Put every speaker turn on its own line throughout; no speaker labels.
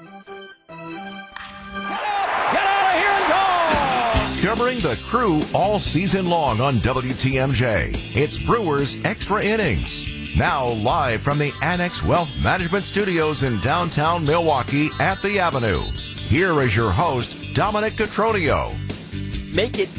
Get out of here and go!
Covering the Crew all season long on WTMJ, it's Brewers Extra Innings. Now live from the Annex Wealth Management Studios in downtown Milwaukee at the Avenue. Here is your host, Dominic Cotroneo.
Make it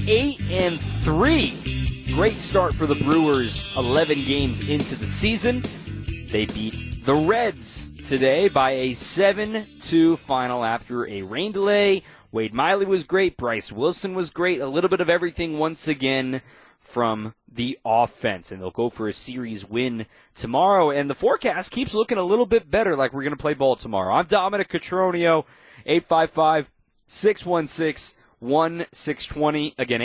8-3. Great start for the Brewers 11 games into the season. They beat the Reds today by a 7-2 final after a rain delay. Wade Miley was great. Bryce Wilson was great. A little bit of everything once again from the offense. And they'll go for a series win tomorrow. And the forecast keeps looking a little bit better, like we're going to play ball tomorrow. I'm Dominic Cotroneo, 855-616-1620. Again,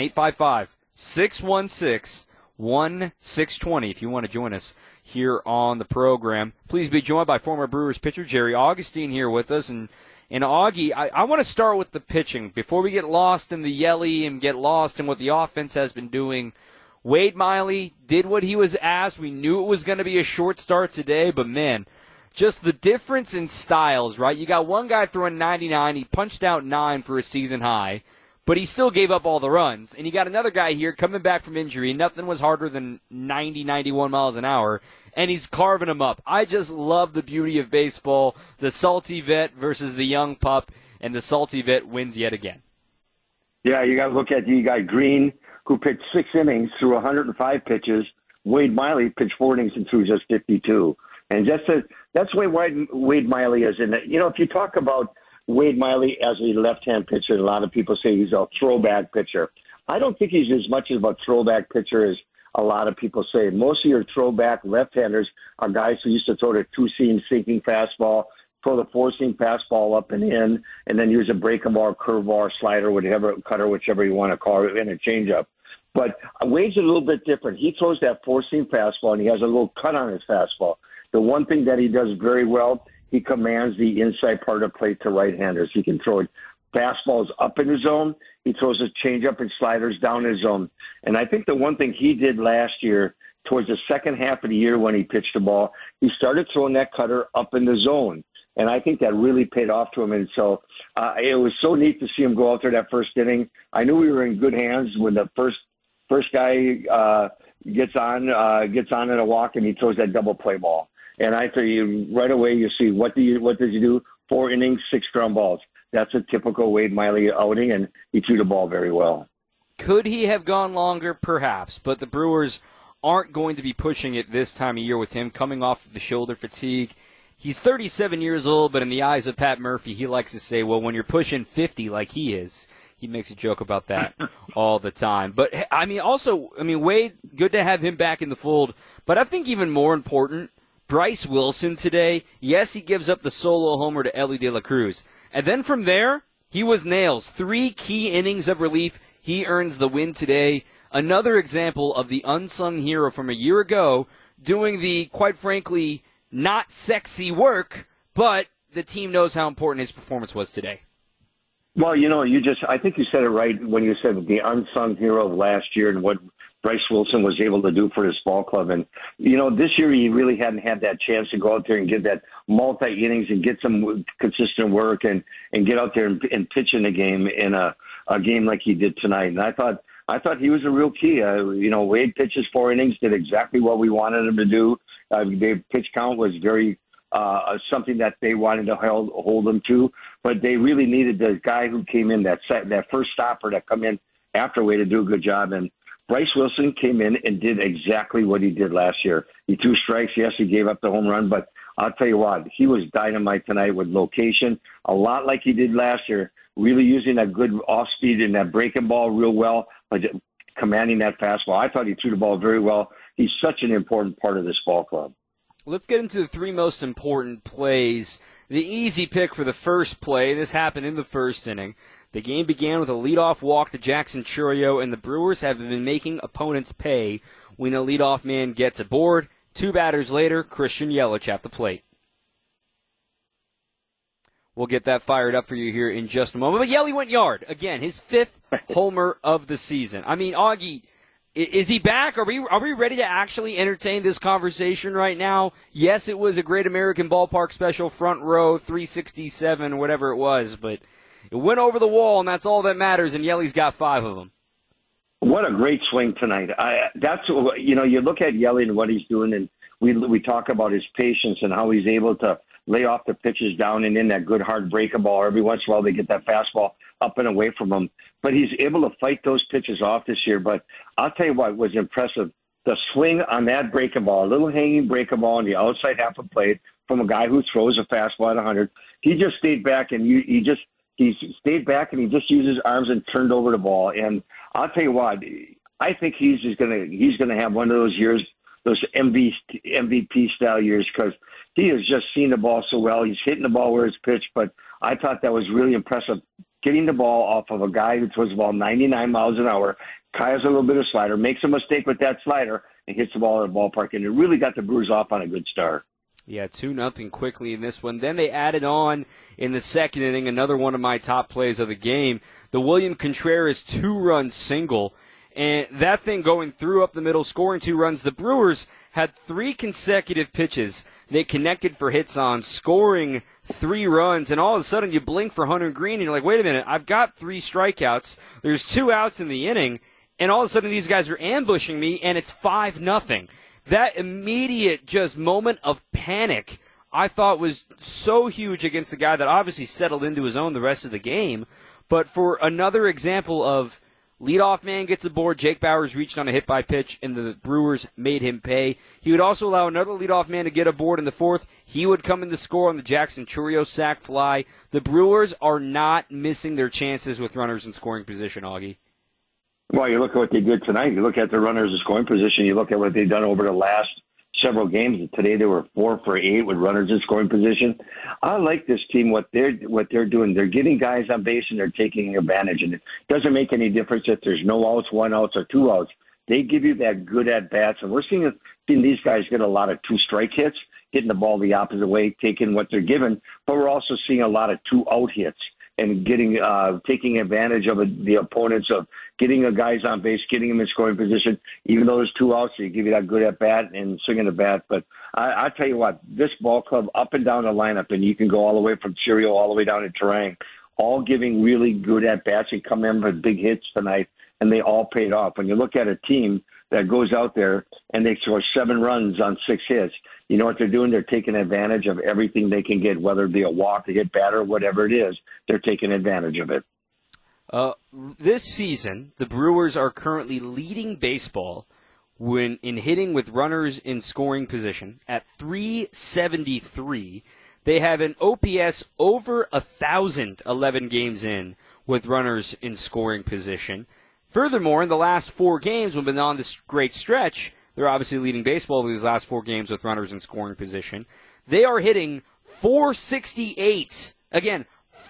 855-616-1620 if you want to join us here on the program. Please be joined by former Brewers pitcher Jerry Augustine here with us. And Augie, I want to start with the pitching before we get lost in the yelly and get lost in what the offense has been doing. Wade Miley did what he was asked. We knew it was going to be a short start today, but man, just the difference in styles, right? You got one guy throwing 99. He punched out 9 for a season high, but he still gave up all the runs. And you got another guy here coming back from injury. Nothing was harder than 90, 91 miles an hour, and he's carving them up. I just love the beauty of baseball, the salty vet versus the young pup, and the salty vet wins yet again.
Yeah, you got to look at you got Green, who pitched 6 innings through 105 pitches. Wade Miley pitched 4 innings and threw just 52. And that's the way Wade Miley is. And, if you talk about Wade Miley as a left-hand pitcher, a lot of people say he's a throwback pitcher. I don't think he's as much of a throwback pitcher as a lot of people say. Most of your throwback left-handers are guys who used to throw the 2-seam sinking fastball, throw the 4-seam fastball up and in, and then use a breaking ball, curveball, slider, whatever, cutter, whichever you want to call it, and a changeup. But Wade's a little bit different. He throws that 4-seam fastball, and he has a little cut on his fastball. The one thing that he does very well, he commands the inside part of the plate to right-handers. He can throw fastballs up in his zone. He throws his changeup and sliders down his zone. And I think the one thing he did last year, towards the second half of the year when he pitched the ball, he started throwing that cutter up in the zone. And I think that really paid off to him. And so it was so neat to see him go out there that first inning. I knew we were in good hands when the first guy gets on in a walk and he throws that double play ball. And I tell you, right away, you see, what does he do? 4 innings, 6 ground balls. That's a typical Wade Miley outing, and he threw the ball very well.
Could he have gone longer? Perhaps. But the Brewers aren't going to be pushing it this time of year with him coming off of the shoulder fatigue. He's 37 years old, but in the eyes of Pat Murphy, he likes to say, well, when you're pushing 50 like he is, he makes a joke about that all the time. But, Wade, good to have him back in the fold. But I think even more important, Bryce Wilson today, yes, he gives up the solo homer to Elly De La Cruz. And then from there, he was nails. 3 key innings of relief. He earns the win today. Another example of the unsung hero from a year ago doing the, quite frankly, not sexy work, but the team knows how important his performance was today.
Well, I think you said it right when you said the unsung hero of last year and what Bryce Wilson was able to do for his ball club. And, this year he really hadn't had that chance to go out there and get that multi-innings and get some consistent work and get out there and pitch in a game in a game like he did tonight. And I thought he was a real key. Wade pitches 4 innings, did exactly what we wanted him to do. Their pitch count was very something that they wanted to hold him to, but they really needed the guy who came in, that first stopper that come in after Wade to do a good job. And Bryce Wilson came in and did exactly what he did last year. He threw strikes. Yes, he gave up the home run, but I'll tell you what, he was dynamite tonight with location, a lot like he did last year, really using that good off-speed and that breaking ball real well, but commanding that fastball. I thought he threw the ball very well. He's such an important part of this ball club.
Let's get into the 3 most important plays. The easy pick for the first play, this happened in the first inning. The game began with a leadoff walk to Jackson Chourio, and the Brewers have been making opponents pay when a leadoff man gets aboard. 2 batters later, Christian Yelich at the plate. We'll get that fired up for you here in just a moment. But Yelly went yard. Again, his 5th homer of the season. I mean, Augie, Is he back? Are we ready to actually entertain this conversation right now? Yes, it was a Great American Ballpark special, front row, 367, whatever it was, but it went over the wall, and that's all that matters, and Yelly's got 5 of them.
What a great swing tonight. You look at Yelly and what he's doing, and we talk about his patience and how he's able to lay off the pitches down and in that good hard breaker ball. Every once in a while they get that fastball up and away from him. But he's able to fight those pitches off this year. But I'll tell you what was impressive. The swing on that breaker ball, a little hanging breaker ball on the outside half of plate from a guy who throws a fastball at 100. He just stayed back and he stayed back and he just used his arms and turned over the ball. And I'll tell you what, I think he's gonna have one of those years, those MVP style years, because he has just seen the ball so well. He's hitting the ball where it's pitched, but I thought that was really impressive. Getting the ball off of a guy who throws the ball 99 miles an hour, has a little bit of slider, makes a mistake with that slider, and hits the ball at the ballpark, and it really got the Brewers off on a good start.
Yeah, 2-0 quickly in this one. Then they added on in the second inning another one of my top plays of the game, the William Contreras 2-run single. And that thing going through up the middle, scoring 2 runs. The Brewers had 3 consecutive pitches they connected for hits on, scoring 3 runs, and all of a sudden you blink for Hunter Green, and you're like, wait a minute, I've got 3 strikeouts, there's 2 outs in the inning, and all of a sudden these guys are ambushing me, and it's 5-0. That immediate just moment of panic I thought was so huge against a guy that obviously settled into his own the rest of the game, but for another example of leadoff man gets aboard. Jake Bauers reached on a hit by pitch, and the Brewers made him pay. He would also allow another leadoff man to get aboard in the 4th. He would come in to score on the Jackson Chourio sac fly. The Brewers are not missing their chances with runners in scoring position, Augie.
Well, you look at what they did tonight. You look at the runners in scoring position. You look at what they've done over the last several games. Today they were 4 for 8 with runners in scoring position. I like this team, what they're doing. They're getting guys on base and they're taking advantage. And it doesn't make any difference if there's no outs, 1 out, or 2 outs. They give you that good at bats, and we're seeing these guys get a lot of 2-strike hits, hitting the ball the opposite way, taking what they're given. But we're also seeing a lot of 2-out hits and taking advantage of the opponents of getting the guys on base, getting them in scoring position. Even though there's 2 outs, they give you that good at bat and swinging the bat. But I tell you what, this ball club up and down the lineup, and you can go all the way from Chourio all the way down to Terang, all giving really good at bats and come in with big hits tonight, and they all paid off. When you look at a team that goes out there and they score 7 runs on 6 hits, you know what they're doing? They're taking advantage of everything they can get, whether it be a walk, a hit batter, whatever it is. They're taking advantage of it.
This season, the Brewers are currently leading baseball in hitting with runners in scoring position at .373. They have an OPS over 1,000 11 games in with runners in scoring position. Furthermore, in the last 4 games, we've been on this great stretch. They're obviously leading baseball these last 4 games with runners in scoring position. They are hitting .468. Again,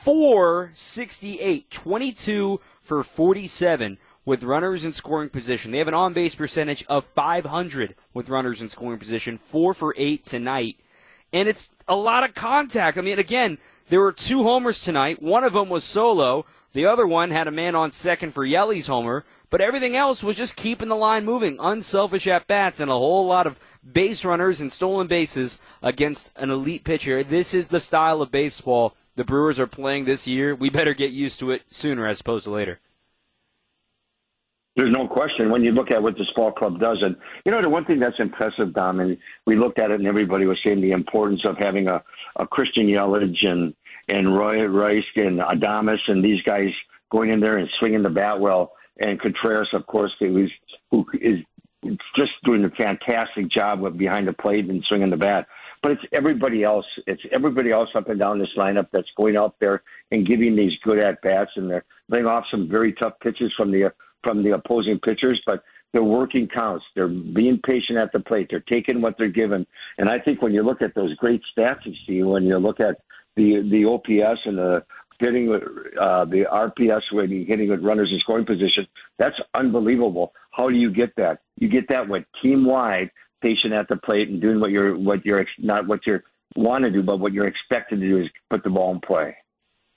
.468. 22 for 47 with runners in scoring position. They have an on-base percentage of .500 with runners in scoring position. 4 for 8 tonight. And it's a lot of contact. I mean, again, there were 2 homers tonight. One of them was solo. The other one had a man on second for Yelly's homer. But everything else was just keeping the line moving, unselfish at-bats, and a whole lot of base runners and stolen bases against an elite pitcher. This is the style of baseball the Brewers are playing this year. We better get used to it sooner as opposed to later.
There's no question when you look at what this ball club does. And, you know, the one thing that's impressive, Dom, and we looked at it and everybody was saying the importance of having a Christian Yelich and Roy Rice and Adames and these guys going in there and swinging the bat well. And Contreras, of course, who is just doing a fantastic job with behind the plate and swinging the bat. But it's everybody else. It's everybody else up and down this lineup that's going out there and giving these good at-bats. And they're laying off some very tough pitches from the opposing pitchers. But they're working counts. They're being patient at the plate. They're taking what they're given. And I think when you look at those great stats you see, when you look at the OPS and the hitting with the RPS when you're hitting with runners in scoring position, that's unbelievable. How do you get that? You get that with team-wide, patient at the plate and doing not what you want to do, but what you're expected to do is put the ball in play.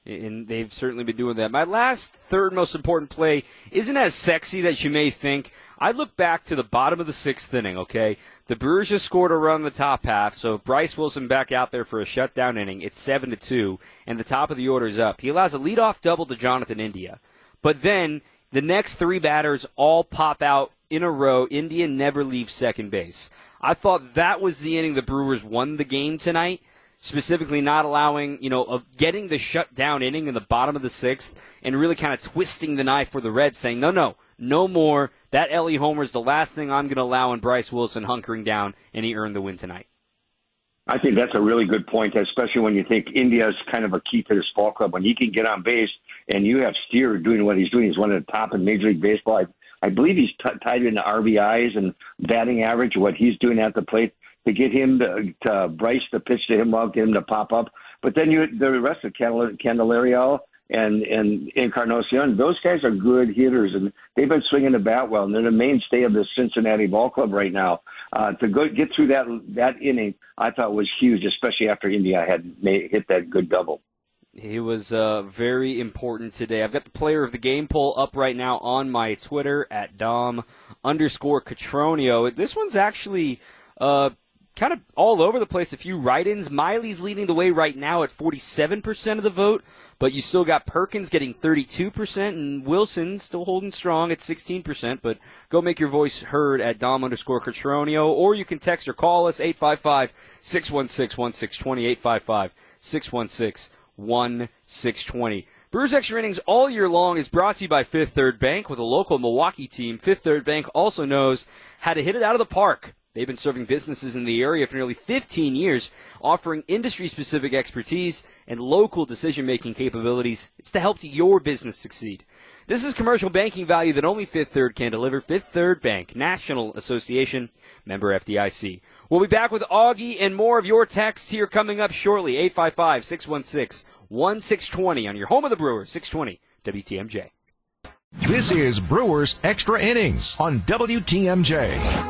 And they've certainly been doing that. My last third most important play isn't as sexy as you may think. I look back to the bottom of the 6th inning, okay? The Brewers just scored a run in the top half, so Bryce Wilson back out there for a shutdown inning. It's 7-2, and the top of the order is up. He allows a leadoff double to Jonathan India. But then the next 3 batters all pop out in a row. India never leaves second base. I thought that was the inning the Brewers won the game tonight. Specifically not allowing, getting the shutdown inning in the bottom of the 6th and really kind of twisting the knife for the Reds, saying, no more. That Ellie homer is the last thing I'm going to allow in Bryce Wilson hunkering down, and he earned the win tonight.
I think that's a really good point, especially when you think India is kind of a key to this ball club. When he can get on base and you have Steer doing what he's doing, he's one of the top in Major League Baseball. I believe he's tied in the RBIs and batting average, what he's doing at the plate. To get him to Bryce to pitch to him well, get him to pop up. But then the rest of Candelario and Encarnacion, those guys are good hitters, and they've been swinging the bat well, and they're the mainstay of the Cincinnati ball club right now. To get through that inning, I thought was huge, especially after India had hit that good double.
He was very important today. I've got the player of the game poll up right now on my Twitter at Dom_Catronio. This one's actually kind of all over the place. A few write-ins. Miley's leading the way right now at 47% of the vote, but you still got Perkins getting 32% and Wilson still holding strong at 16%. But go make your voice heard at Dom_Catronio, or you can text or call us 855-616-1620, 855-616-1620. Brewers Extra Innings all year long is brought to you by Fifth Third Bank. With a local Milwaukee team, Fifth Third Bank also knows how to hit it out of the park. They've been serving businesses in the area for nearly 15 years, offering industry-specific expertise and local decision-making capabilities. It's to help your business succeed. This is commercial banking value that only Fifth Third can deliver. Fifth Third Bank, National Association, member FDIC. We'll be back with Augie and more of your text here coming up shortly. 855-616-1620 on your home of the Brewers, 620 WTMJ.
This is Brewers Extra Innings on WTMJ.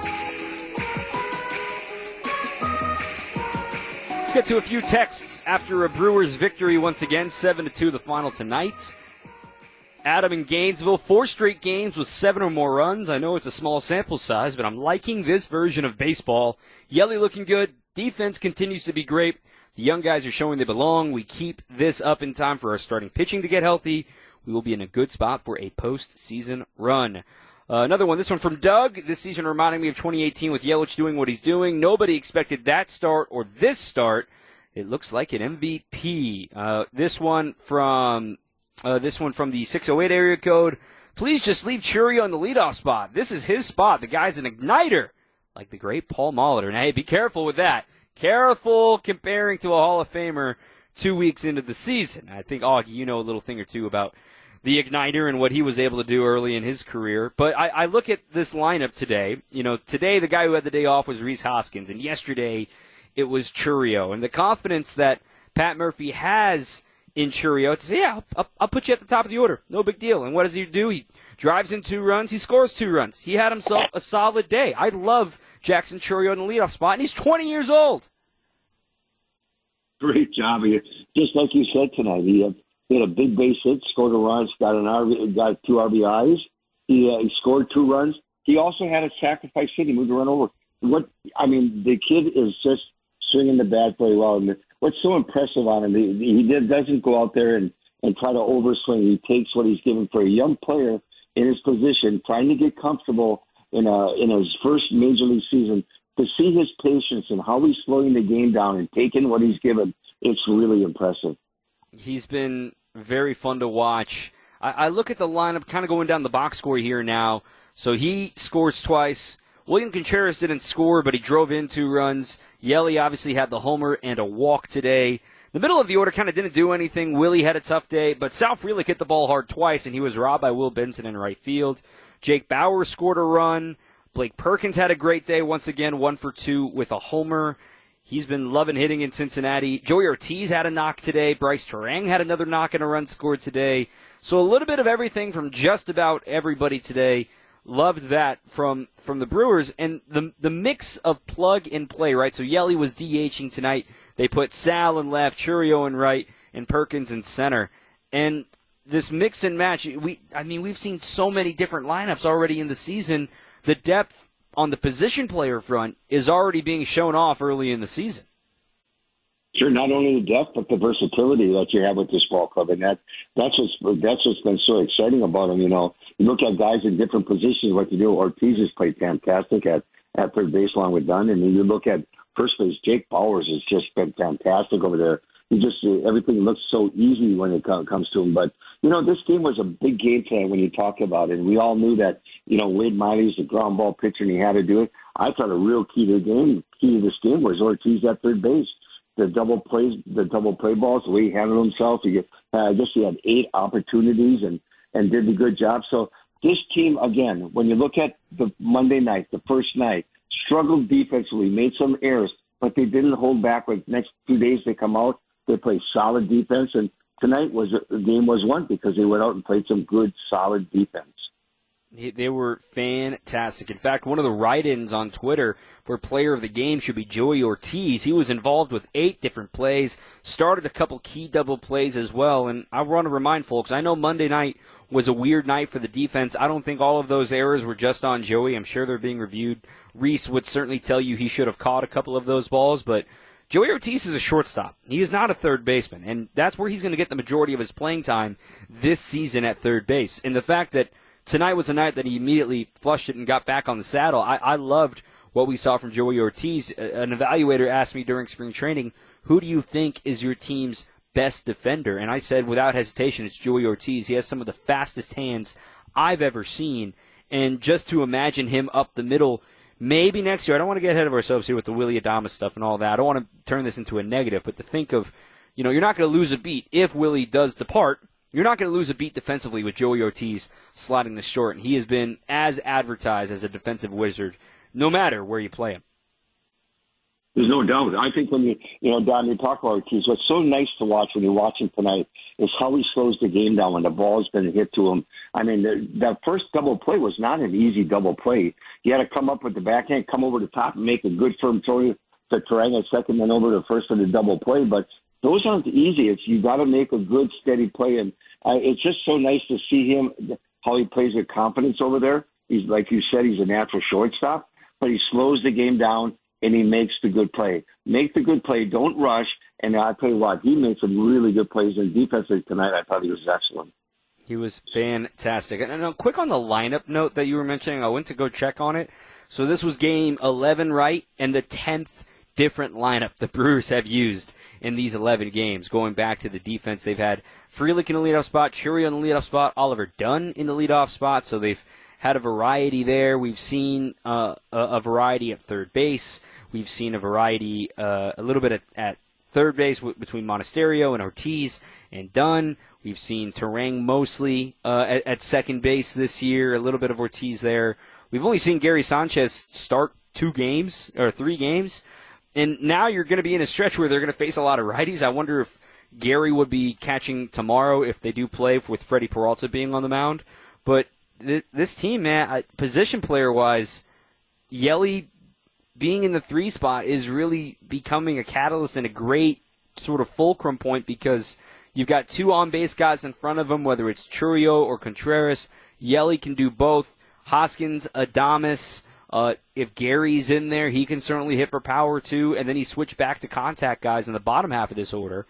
Get to a few texts after a Brewers victory once again, 7-2 the final tonight. Adam in Gainesville, 4 straight games with 7 or more runs. I know it's a small sample size, but I'm liking this version of baseball. Yelly looking good. Defense continues to be great. The young guys are showing they belong. We keep this up in time for our starting pitching to get healthy. We will be in a good spot for a postseason run. Another one, this one from Doug. This season reminding me of 2018 with Yelich doing what he's doing. Nobody expected that start or this start. It looks like an MVP. This one from the 608 area code. Please just leave Chourio in the leadoff spot. This is his spot. The guy's an igniter, like the great Paul Molitor. Now, hey, be careful with that. Careful comparing to a Hall of Famer 2 weeks into the season. I think, Augie, you know a little thing or two about the igniter and what he was able to do early in his career. But I look at this lineup today. Today the guy who had the day off was Rhys Hoskins, and yesterday it was Chourio. And the confidence that Pat Murphy has in Chourio, to say, yeah, I'll put you at the top of the order. No big deal. And what does he do? He drives in 2 runs. He scores 2 runs. He had himself a solid day. I love Jackson Chourio in the leadoff spot, and he's 20 years old.
Great job. Just like you said tonight, he had a big base hit, scored a run, got 2 RBIs. He scored 2 runs. He also had a sacrifice hit. He moved a run over. The kid is just swinging the bat very well. And what's so impressive on him, he doesn't go out there and try to overswing. He takes what he's given for a young player in his position, trying to get comfortable in his first major league season. To see his patience and how he's slowing the game down and taking what he's given, it's really impressive.
He's been very fun to watch. I look at the lineup kind of going down the box score here now. So he scores twice. William Contreras didn't score, but he drove in 2 runs. Yelly obviously had the homer and a walk today. The middle of the order kind of didn't do anything. Willie had a tough day, but Sal Frelick hit the ball hard twice, and he was robbed by Will Benson in right field. Jake Bauer scored a run. Blake Perkins had a great day once again, 1 for 2 with a homer. He's been loving hitting in Cincinnati. Joey Ortiz had a knock today. Bryce Terang had another knock and a run scored today. So a little bit of everything from just about everybody today. Loved that from the Brewers. And the mix of plug and play, right? So Yelly was DHing tonight. They put Sal in left, Chourio in right, and Perkins in center. And this mix and match, we've seen so many different lineups already in the season. The depth on the position player front is already being shown off early in the season.
Sure, not only the depth, but the versatility that you have with this ball club. And that's what's been so exciting about them. You know, you look at guys in different positions, what to do. Ortiz has played fantastic at third base along with Dunn. And then you look at first base, Jake Bauers has just been fantastic over there. Everything looks so easy when it comes to him. But, you know, this game was a big game plan when you talk about it. And we all knew that, you know, Wade Miley's a ground ball pitcher and he had to do it. I thought a real key to this game was Ortiz at third base. The double play balls, the way he handled himself. I guess he had 8 opportunities and did a good job. So this team, again, when you look at the Monday night, the first night, struggled defensively, made some errors, but they didn't hold back. Like next 2 days they come out, they play solid defense, and tonight the game was won because they went out and played some good, solid defense.
They were fantastic. In fact, one of the write-ins on Twitter for player of the game should be Joey Ortiz. He was involved with 8 different plays, started a couple key double plays as well. And I want to remind folks, I know Monday night was a weird night for the defense. I don't think all of those errors were just on Joey. I'm sure they're being reviewed. Reese would certainly tell you he should have caught a couple of those balls, but Joey Ortiz is a shortstop. He is not a third baseman, and that's where he's going to get the majority of his playing time this season at third base. And the fact that tonight was a night that he immediately flushed it and got back on the saddle. I loved what we saw from Joey Ortiz. An evaluator asked me during spring training, who do you think is your team's best defender? And I said, without hesitation, it's Joey Ortiz. He has some of the fastest hands I've ever seen. And just to imagine him up the middle, maybe next year, I don't want to get ahead of ourselves here with the Willy Adames stuff and all that. I don't want to turn this into a negative, but to think of, you know, you're not going to lose a beat if Willie does depart. You're not going to lose a beat defensively with Joey Ortiz sliding the short, and he has been as advertised as a defensive wizard, no matter where you play him.
There's no doubt. I think when Don, you talk about Ortiz, what's so nice to watch when you watch him tonight is how he slows the game down when the ball's been hit to him. I mean, that first double play was not an easy double play. He had to come up with the backhand, come over the top, and make a good firm throw to Turang at second, then over to first for the double play. But those aren't easy. You got to make a good, steady play, and it's just so nice to see him, how he plays with confidence over there. He's, like you said, he's a natural shortstop, but he slows the game down, and he makes the good play. Make the good play. Don't rush. And I'll tell you what, he made some really good plays in defense tonight. I thought he was excellent.
He was fantastic. And quick on the lineup note that you were mentioning, I went to go check on it. So this was game 11, right? And the 10th different lineup the Brewers have used in these 11 games. Going back to the defense, they've had Frelick in the leadoff spot, Churio in the leadoff spot, Oliver Dunn in the leadoff spot. So they've had a variety there. We've seen a variety at third base. We've seen a variety a little bit at third base between Monasterio and Ortiz and Dunn. We've seen Turang mostly at second base this year, a little bit of Ortiz there. We've only seen Gary Sanchez start 3 games. And now you're going to be in a stretch where they're going to face a lot of righties. I wonder if Gary would be catching tomorrow if they do play with Freddie Peralta being on the mound. But this team, man, position player-wise, Yelly being in the 3 spot is really becoming a catalyst and a great sort of fulcrum point because you've got 2 on-base guys in front of him, whether it's Churio or Contreras. Yelly can do both. Hoskins, Adames. If Gary's in there, he can certainly hit for power too. And then he switched back to contact guys in the bottom half of this order.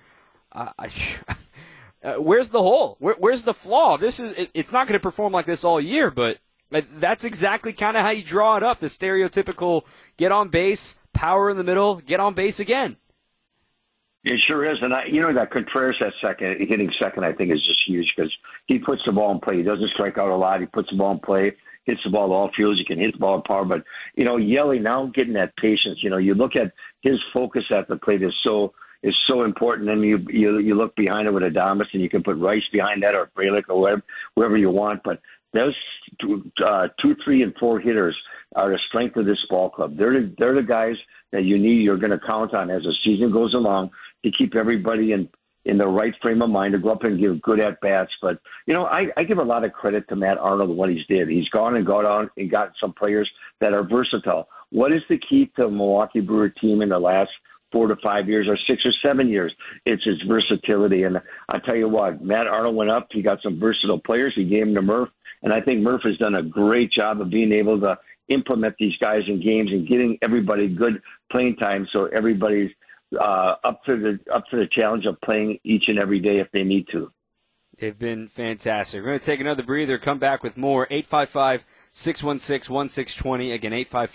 Where's the hole? Where's the flaw? It's not going to perform like this all year, but that's exactly kind of how you draw it up. The stereotypical get on base, power in the middle, get on base again.
It sure is. And that Contreras hitting second, I think is just huge because he puts the ball in play. He doesn't strike out a lot. He puts the ball in play. Hits the ball to all fields. You can hit the ball at power. But, Yelly now getting that patience. You look at his focus at the plate is so important. And you look behind it with Adames, and you can put Rice behind that or Frelick or whoever you want. But those 2, 3, and 4 hitters are the strength of this ball club. They're the guys that you're going to count on as the season goes along to keep everybody in the right frame of mind to go up and give good at-bats. But, I give a lot of credit to Matt Arnold and what he's did. He's gone and got on and got some players that are versatile. What is the key to a Milwaukee Brewer team in the last 4 to 5 years or 6 or 7 years. It's his versatility. And I tell you what, Matt Arnold went up. He got some versatile players. He gave them to Murph. And I think Murph has done a great job of being able to implement these guys in games and getting everybody good playing time so everybody's up to the challenge of playing each and every day if they need to.
They've been fantastic. We're going to take another breather, come back with more. 855-616-1620. Again,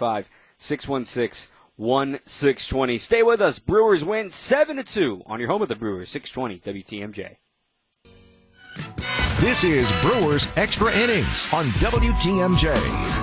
855-616-1620. Stay with us. Brewers win 7-2 on your home of the Brewers, 620 WTMJ.
This is Brewers Extra Innings on WTMJ.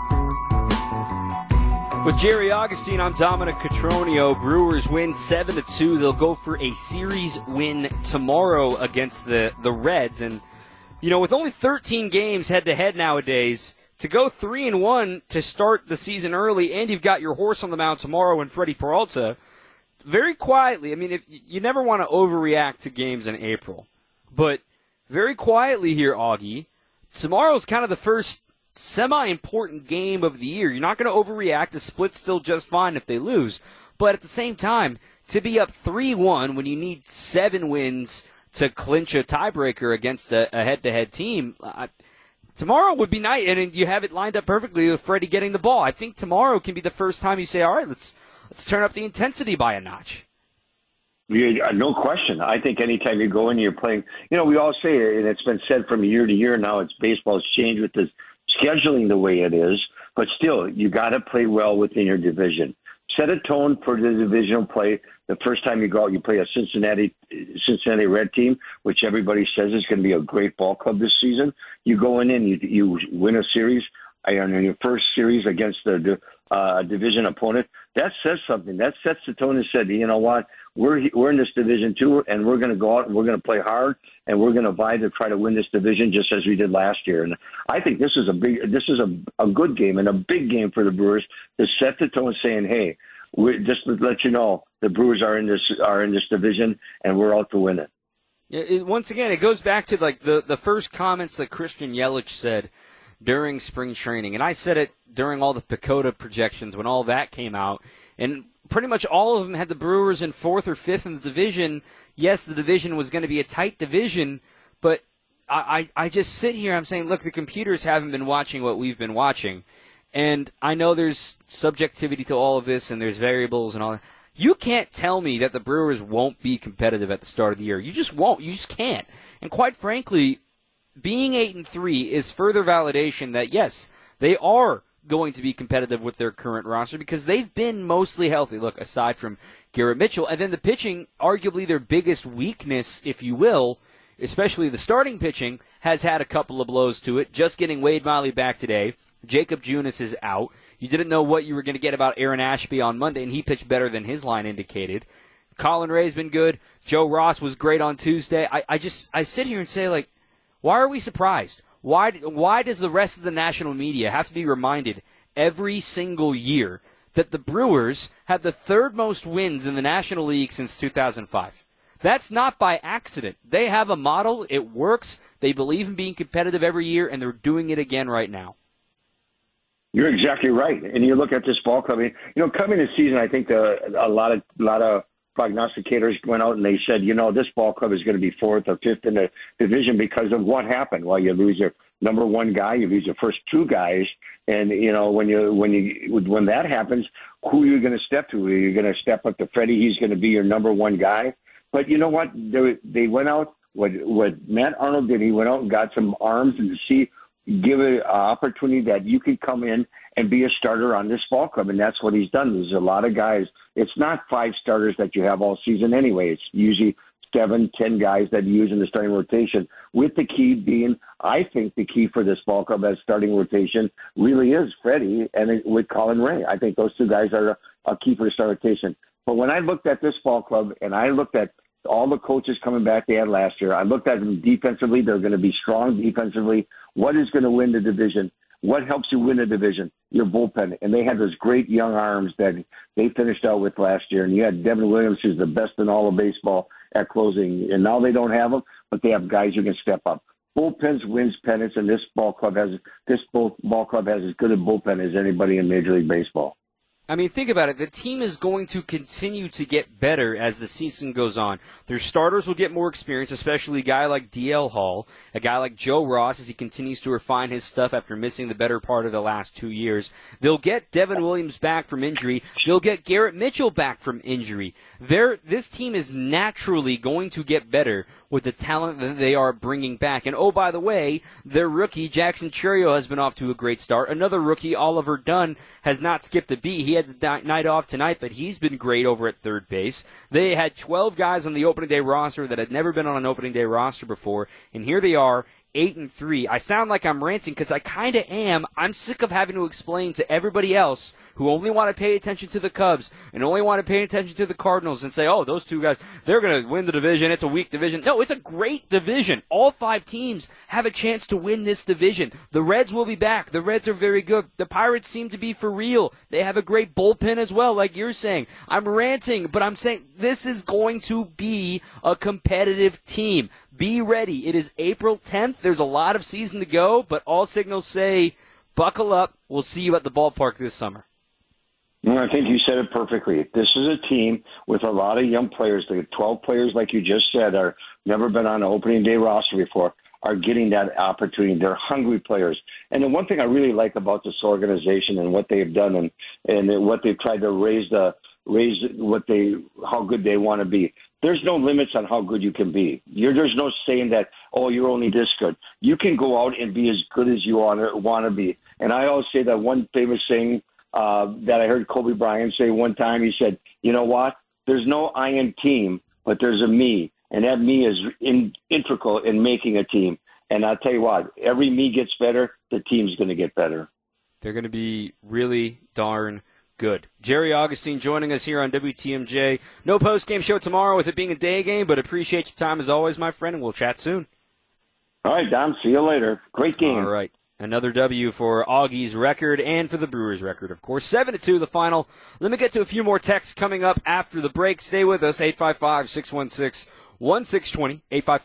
With Jerry Augustine, I'm Dominic Cotroneo. Brewers win 7-2. They'll go for a series win tomorrow against the Reds. And, you know, with only 13 games head-to-head nowadays, to go 3-1 to start the season early, and you've got your horse on the mound tomorrow in Freddie Peralta, very quietly, I mean, if you never want to overreact to games in April, but very quietly here, Augie, tomorrow's kind of the first semi-important game of the year. You're not going to overreact. The split's still just fine if they lose. But at the same time, to be up 3-1 when you need 7 wins to clinch a tiebreaker against a head-to-head team, tomorrow would be nice. And you have it lined up perfectly with Freddie getting the ball. I think tomorrow can be the first time you say, all right, let's turn up the intensity by a notch.
Yeah, no question. I think anytime you go in, you're playing. You know, we all say it, and it's been said from year to year now, baseball's changed with this scheduling the way it is, but still, you got to play well within your division. Set a tone for the divisional play. The first time you go out, you play a Cincinnati Red team, which everybody says is going to be a great ball club this season. You go in and you win a series, and in your first series against the division opponent. That says something. That sets the tone and said, you know what, we're in this division too, and we're going to go out and we're going to play hard, and we're going to vie to try to win this division just as we did last year. And I think this is a good game and a big game for the Brewers to set the tone, saying, hey, just to let you know, the Brewers are in this division, and we're out to win it.
Once again, it goes back to like the first comments that Christian Yelich said during spring training. And I said it during all the PECOTA projections when all that came out. And pretty much all of them had the Brewers in 4th or 5th in the division. Yes, the division was going to be a tight division, but I just sit here, I'm saying, look, the computers haven't been watching what we've been watching. And I know there's subjectivity to all of this and there's variables and all that. You can't tell me that the Brewers won't be competitive at the start of the year. You just won't. You just can't. And quite frankly, being 8-3 is further validation that, yes, they are going to be competitive with their current roster because they've been mostly healthy. Look, aside from Garrett Mitchell, and then the pitching, arguably their biggest weakness, if you will, especially the starting pitching, has had a couple of blows to it. Just getting Wade Miley back today. Jacob Junis is out. You didn't know what you were going to get about Aaron Ashby on Monday, and he pitched better than his line indicated. Colin Ray's been good. Joe Ross was great on Tuesday. I sit here and say, like, why are we surprised? Why does the rest of the national media have to be reminded every single year that the Brewers have the 3rd most wins in the National League since 2005? That's not by accident. They have a model. It works. They believe in being competitive every year, and they're doing it again right now.
You're exactly right. And you look at this ball club. You know, coming this season, I think a lot of prognosticators went out and they said, you know, this ball club is going to be 4th or 5th in the division because of what happened. Well, you lose your number 1 guy, you lose your first 2 guys, and you know when that happens, who are you going to step to? Are you going to step up to Freddie? He's going to be your number 1 guy. But you know what? They went out. What Matt Arnold did, he went out and got some arms and give it an opportunity that you could come in and be a starter on this ball club, and that's what he's done. There's a lot of guys. It's not 5 starters that you have all season anyway. It's usually 7, 10 guys that you use in the starting rotation, with the key being, I think the key for this ball club as starting rotation really is Freddie and with Colin Ray. I think those 2 guys are a key for the starting rotation. But when I looked at this ball club and I looked at all the coaches coming back they had last year, I looked at them defensively. They're going to be strong defensively. What is going to win the division? What helps you win a division? Your bullpen. And they had those great young arms that they finished out with last year. And you had Devin Williams, who's the best in all of baseball at closing. And now they don't have them, but they have guys who can step up. Bullpens wins pennants, and this ball club has as good a bullpen as anybody in Major League Baseball.
I mean, think about it. The team is going to continue to get better as the season goes on. Their starters will get more experience, especially a guy like D.L. Hall, a guy like Joe Ross as he continues to refine his stuff after missing the better part of the last 2 years. They'll get Devin Williams back from injury. They'll get Garrett Mitchell back from injury. This team is naturally going to get better with the talent that they are bringing back. And, oh, by the way, their rookie, Jackson Churio, has been off to a great start. Another rookie, Oliver Dunn, has not skipped a beat. He had the night off tonight, but he's been great over at third base. They had 12 guys on the opening day roster that had never been on an opening day roster before, and here they are, 8-3. I sound like I'm ranting because I kind of am. I'm sick of having to explain to everybody else who only want to pay attention to the Cubs and only want to pay attention to the Cardinals and say, oh, those two guys, they're going to win the division. It's a weak division. No, it's a great division. All 5 teams have a chance to win this division. The Reds will be back. The Reds are very good. The Pirates seem to be for real. They have a great bullpen as well, like you're saying. I'm ranting, but I'm saying this is going to be a competitive team. Be ready. It is April 10th. There's a lot of season to go, but all signals say buckle up. We'll see you at the ballpark this summer.
Well, I think you said it perfectly. This is a team with a lot of young players. The 12 players, like you just said, are never been on an opening day roster before, are getting that opportunity. They're hungry players. And the one thing I really like about this organization and what they've done and what they've tried to raise how good they want to be. There's no limits on how good you can be. There's no saying that, oh, you're only this good. You can go out and be as good as you want to be. And I always say that one famous thing that I heard Kobe Bryant say one time. He said, you know what? There's no I in team, but there's a me. And that me is integral in making a team. And I'll tell you what, every me gets better, the team's going to get better.
They're going to be really darn good. Jerry Augustine joining us here on WTMJ. No post-game show tomorrow with it being a day game, but appreciate your time as always, my friend, and we'll chat soon.
All right, Dom. See you later. Great game.
All right. Another W for Augie's record and for the Brewers' record, of course. 7-2 the final. Let me get to a few more texts coming up after the break. Stay with us. 855-616-1620.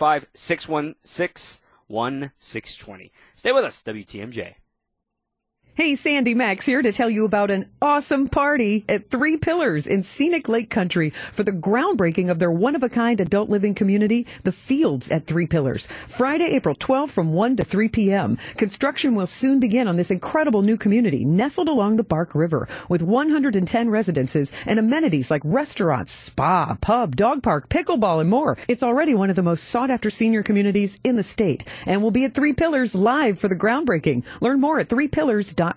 855-616-1620. Stay with us. WTMJ.
Hey, Sandy Max here to tell you about an awesome party at Three Pillars in Scenic Lake Country for the groundbreaking of their one-of-a-kind adult living community, The Fields at Three Pillars. Friday, April 12th from 1 to 3 p.m. Construction will soon begin on this incredible new community nestled along the Bark River with 110 residences and amenities like restaurants, spa, pub, dog park, pickleball, and more. It's already one of the most sought-after senior communities in the state and will be at Three Pillars live for the groundbreaking. Learn more at threepillars.org.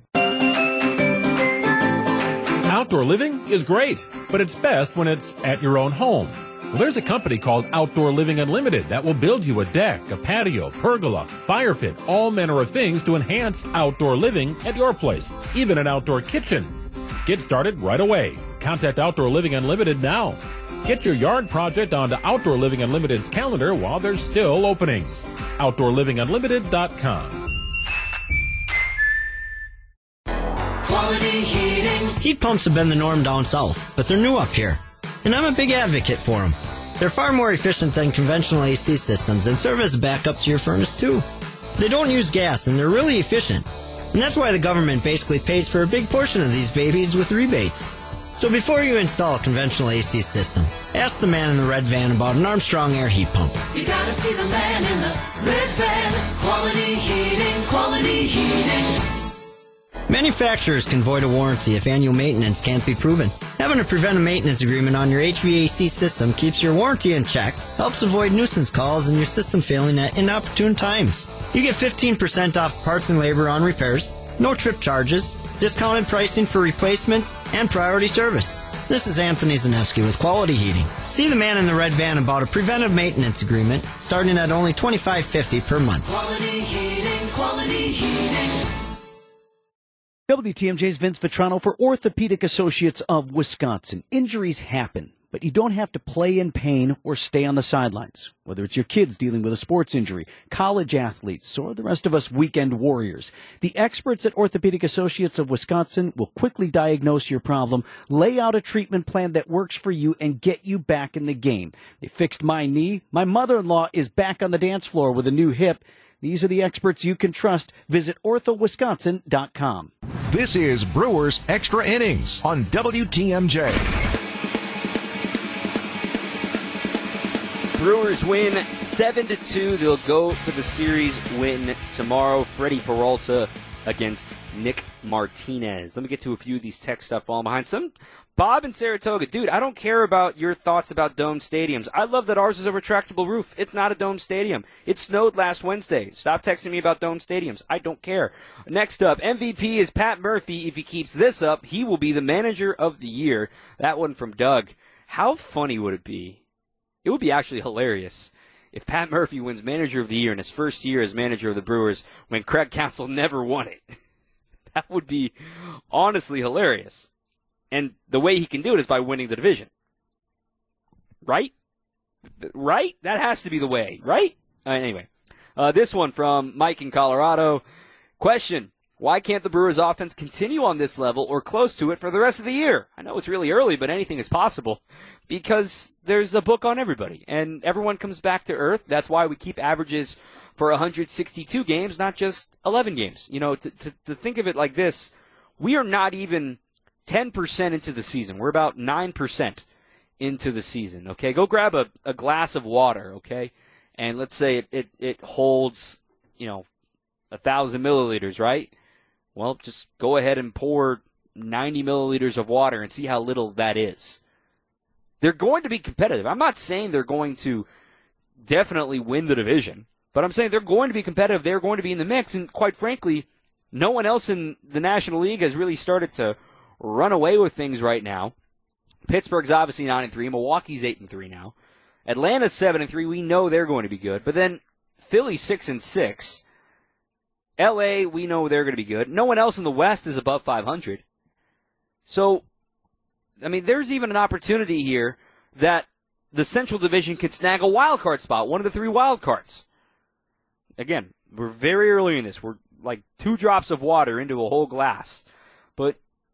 Outdoor living is great, but it's best when it's at your own home. Well, there's a company called Outdoor Living Unlimited that will build you a deck, a patio, pergola, fire pit, all manner of things to enhance outdoor living at your place, even an outdoor kitchen. Get started right away. Contact Outdoor Living Unlimited now. Get your yard project onto Outdoor Living Unlimited's calendar while there's still openings. OutdoorLivingUnlimited.com.
Quality heating. Heat pumps have been the norm down south, but they're new up here. And I'm a big advocate for them. They're far more efficient than conventional AC systems and serve as a backup to your furnace too. They don't use gas and they're really efficient. And that's why the government basically pays for a big portion of these babies with rebates. So before you install a conventional AC system, ask the man in the red van about an Armstrong air heat pump.
You gotta see the man in the red van. Quality heating, quality heating.
Manufacturers can void a warranty if annual maintenance can't be proven. Having a preventive maintenance agreement on your HVAC system keeps your warranty in check, helps avoid nuisance calls and your system failing at inopportune times. You get 15% off parts and labor on repairs, no trip charges, discounted pricing for replacements, and priority service. This is Anthony Zanevsky with Quality Heating. See the man in the red van about a preventive maintenance agreement starting at only $25.50 per month.
Quality heating, quality heating.
WTMJ's Vince Vitrano for Orthopedic Associates of Wisconsin. Injuries happen, but you don't have to play in pain or stay on the sidelines. Whether it's your kids dealing with a sports injury, college athletes, or the rest of us weekend warriors, the experts at Orthopedic Associates of Wisconsin will quickly diagnose your problem, lay out a treatment plan that works for you, and get you back in the game. They fixed my knee. My mother-in-law is back on the dance floor with a new hip. These are the experts you can trust. Visit orthowisconsin.com.
This is Brewers Extra Innings on WTMJ.
Brewers win 7-2. They'll go for the series win tomorrow. Freddie Peralta against Nick Martinez. Let me get to a few of these text stuff falling behind. Some Bob in Saratoga. Dude, I don't care about your thoughts about dome stadiums. I love that ours is a retractable roof. It's not a dome stadium. It snowed last Wednesday. Stop texting me about dome stadiums. I don't care. Next up, MVP is Pat Murphy. If he keeps this up, he will be the manager of the year. That one from Doug. How funny would it be? It would be actually hilarious if Pat Murphy wins manager of the year in his first year as manager of the Brewers when Craig Counsell never won it. That would be honestly hilarious. And the way he can do it is by winning the division. Right? Right? That has to be the way, right? Anyway, this one from Mike in Colorado. Question: why can't the Brewers offense continue on this level or close to it for the rest of the year? I know it's really early, but anything is possible because there's a book on everybody and everyone comes back to earth. That's why we keep averages for 162 games, not just 11 games. You know, to think of it like this, we are not even 10% into the season. We're about 9% into the season, okay? Go grab a glass of water, okay? And let's say it holds, 1,000 milliliters, right? Well, just go ahead and pour 90 milliliters of water and see how little that is. They're going to be competitive. I'm not saying they're going to definitely win the division, but I'm saying they're going to be competitive. They're going to be in the mix, and quite frankly, no one else in the National League has really started to run away with things right now. Pittsburgh's obviously 9-3. Milwaukee's 8-3 now. Atlanta's 7-3. We know they're going to be good. But then Philly's 6-6. LA, we know they're going to be good. No one else in the West is above 500. So, there's even an opportunity here that the Central Division could snag a wild card spot, one of the 3 wild cards. Again, we're very early in this. We're like 2 drops of water into a whole glass. But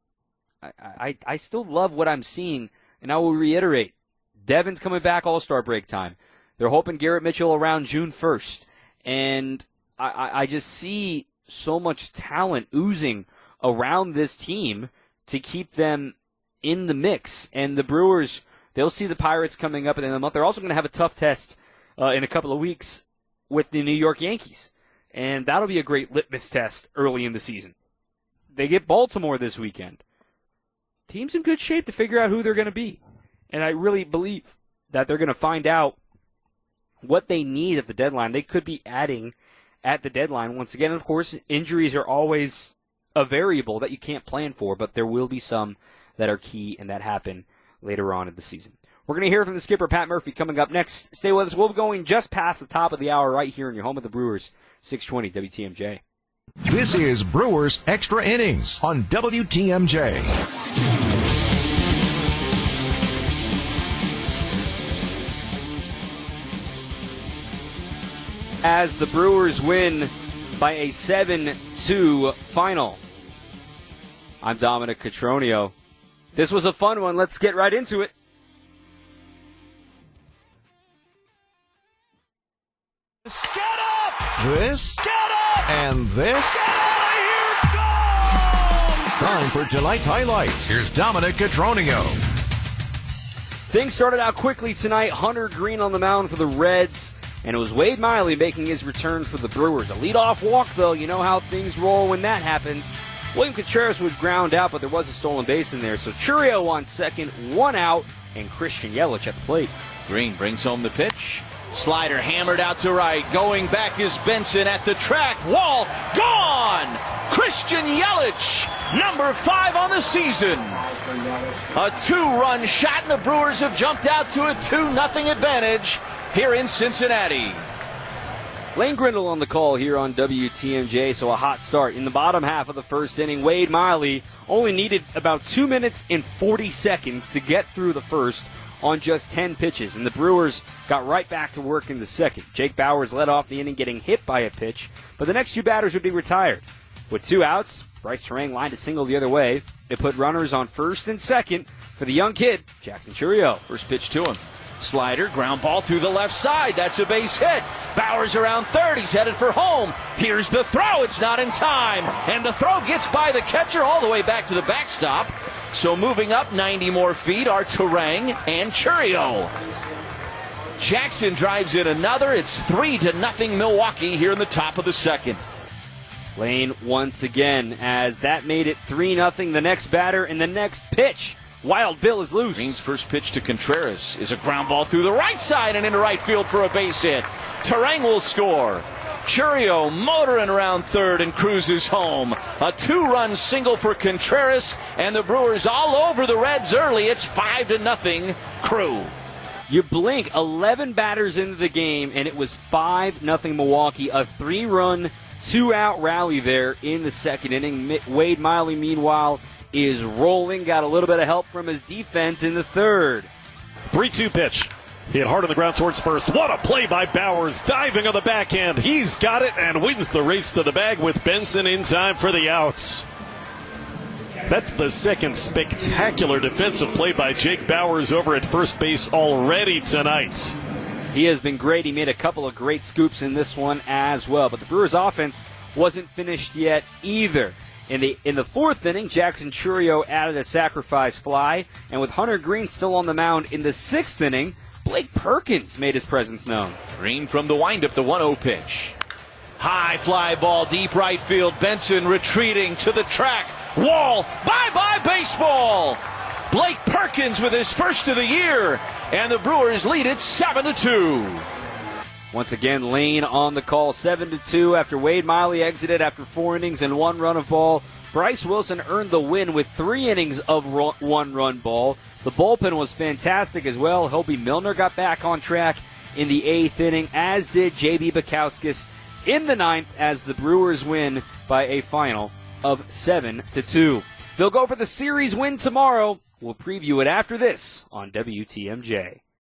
I still love what I'm seeing, and I will reiterate, Devin's coming back All-Star break time. They're hoping Garrett Mitchell around June 1st. And I just see so much talent oozing around this team to keep them in the mix. And the Brewers, they'll see the Pirates coming up at the end of the month. They're also going to have a tough test in a couple of weeks with the New York Yankees. And that'll be a great litmus test early in the season. They get Baltimore this weekend. Team's in good shape to figure out who they're going to be. And I really believe that they're going to find out what they need at the deadline. They could be adding at the deadline once again. And of course, injuries are always a variable that you can't plan for, but there will be some that are key and that happen later on in the season. We're going to hear from the skipper, Pat Murphy, coming up next. Stay with us. We'll be going just past the top of the hour right here in your home of the Brewers, 620 WTMJ.
This is Brewers Extra Innings on WTMJ.
As the Brewers win by a 7-2 final. I'm Dominic Cotroneo. This was a fun one. Let's get right into it.
Get up!
This,
Get up!
and this.
Get out of here! Go!
Time for tonight's highlights. Here's Dominic Cotroneo.
Things started out quickly tonight. Hunter Green on the mound for the Reds. And it was Wade Miley making his return for the Brewers. A leadoff walk, though. You know how things roll when that happens. William Contreras would ground out, but there was a stolen base in there. So Chourio on second, 1 out, and Christian Yelich at the plate.
Green brings home the pitch. Slider hammered out to right. Going back is Benson at the track. Wall gone! Christian Yelich, number 5 on the season. A 2-run shot, and the Brewers have jumped out to a 2-0 advantage here in Cincinnati.
Lane Grindle on the call here on WTMJ, so a hot start. In the bottom half of the first inning, Wade Miley only needed about 2 minutes and 40 seconds to get through the first on just 10 pitches, and the Brewers got right back to work in the second. Jake Bauers led off the inning getting hit by a pitch, but the next 2 batters would be retired. With 2 outs, Bryce Terang lined a single the other way. It put runners on first and second for the young kid, Jackson Chourio.
First pitch to him. Slider, ground ball through the left side. That's a base hit. Bowers around third. He's headed for home. Here's the throw. It's not in time. And the throw gets by the catcher all the way back to the backstop. So moving up 90 more feet are Turang and Chourio. Jackson drives in another. It's 3-0 Milwaukee here in the top of the second.
Lane once again, as that made it 3-0. The next batter and the next pitch. Wild Bill is loose.
Green's first pitch to Contreras is a ground ball through the right side and into right field for a base hit. Turang will score. Chourio motoring around third and cruises home. A 2-run single for Contreras, and the Brewers all over the Reds early. It's 5-0 Crew.
You blink, 11 batters into the game, and it was 5-0 Milwaukee. A 3-run, 2-out rally there in the second inning. Wade Miley, meanwhile, is rolling. Got a little bit of help from his defense in the third.
3-2 pitch. Hit hard on the ground towards first. What a play by Bowers. Diving on the backhand. He's got it and wins the race to the bag with Benson in time for the outs. That's the second spectacular defensive play by Jake Bowers over at first base already tonight.
He has been great. He made a couple of great scoops in this one as well. But the Brewers' offense wasn't finished yet either. In the fourth inning, Jackson Chourio added a sacrifice fly. And with Hunter Green still on the mound in the sixth inning, Blake Perkins made his presence known.
Green from the windup, the 1-0 pitch. High fly ball, deep right field. Benson retreating to the track. Wall, bye-bye baseball. Blake Perkins with his first of the year. And the Brewers lead it 7-2.
Once again, Lane on the call, 7-2 after Wade Miley exited after 4 innings and 1 run of ball. Bryce Wilson earned the win with 3 innings of 1-run ball. The bullpen was fantastic as well. Hobie Milner got back on track in the 8th inning, as did J.B. Bukowskis in the 9th, as the Brewers win by a final of 7-2. They'll go for the series win tomorrow. We'll preview it after this on WTMJ.